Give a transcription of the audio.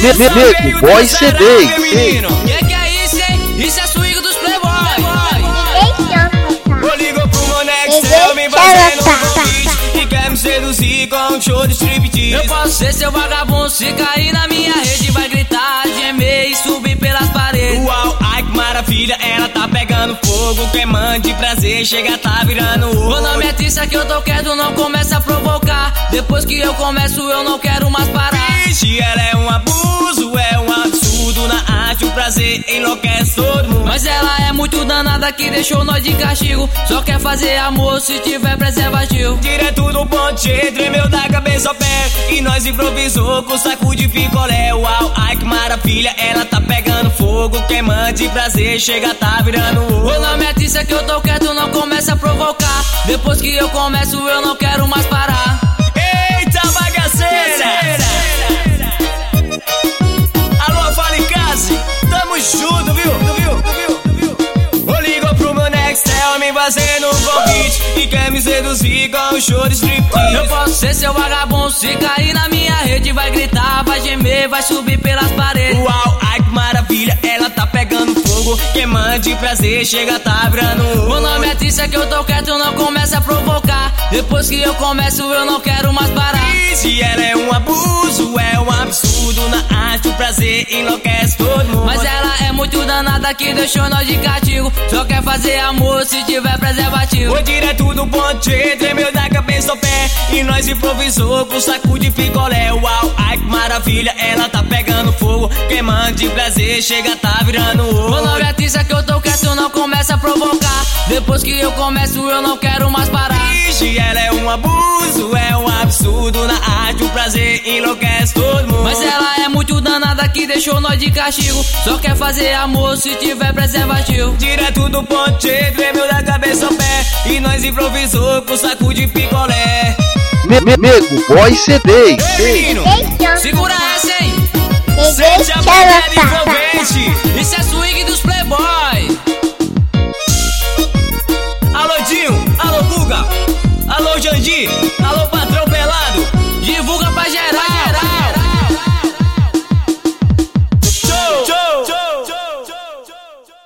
Nego Boy CD. Que é isso, hein? Isso é swing dos playboy. Ligou pro Monex, me fazendo um convite e quer me seduzir com um show de striptease. Eu posso ser seu vagabundo, se cair na minha rede vai gritar, gemer e subir pelas paredes. Uau, ai que maravilha, ela tá pegando fogo, queimando de prazer, chega tá virando ouro. Meu nome é Tissa, que eu tô quieto, não começa a provocar. Depois que eu começo eu não quero mais parar. Vixe, ela é um abuso, é um absurdo na arte, o prazer enlouquece todo mundo. Mas ela é muito danada que deixou nós de castigo, só quer fazer amor se tiver preservativo. Direto do ponto G, tremeu da cabeça ao pé e nós improvisou com saco de picolé. Uau, ai que maravilha, ela tá pegando fogo, queimando de prazer, chega tá virando ouro. Meu nome é Tissa, que eu tô quieto, não começa a provocar. Depois que eu começo eu não quero mais parar. Eita bagaceira! Alô, fala em casa, tamo junto, viu? Ligou pro meu Nextel, me fazendo um convite e quer me seduzir com um show de striptease. Eu posso ser seu vagabundo, se cair na minha rede vai gritar, vai gemer, vai subir pelas paredes. Uau, ai que maravilha, ela tá pegando fogo, queimando de prazer, chega tá virando ouro. Meu nome é Tissa, que eu tô quieto, não começa a provocar. Depois que eu começo eu não quero mais parar. Se ela é um abuso, é um absurdo na arte, o prazer enlouquece todo mundo. Mas ela é muito danada que deixou nós de castigo, só quer fazer amor se tiver preservativo. Foi direto do ponto G, tremeu da cabeça ao pé e nós improvisou com saco de picolé. Uau, ai que maravilha, ela tá pegando fogo, queimando de prazer, chega tá virando ouro. Meu nome é Tissa, que eu tô quieto, não começa a provocar. Depois que eu começo eu não quero mais parar. Vixe, ela é um abuso, é um absurdo na arte, o prazer enlouquece todo mundo. Mas ela é muito danada que deixou nós de castigo, só quer fazer amor se tiver preservativo. Direto do ponto G, tremeu da cabeça ao pé e nós improvisou com saco de picolé. Nego Boy CD. Segura essa, hein? Seja mulher envolvente. Isso é swing dos playboy. Alô Dinho, alô Guga, alô Jandir, alô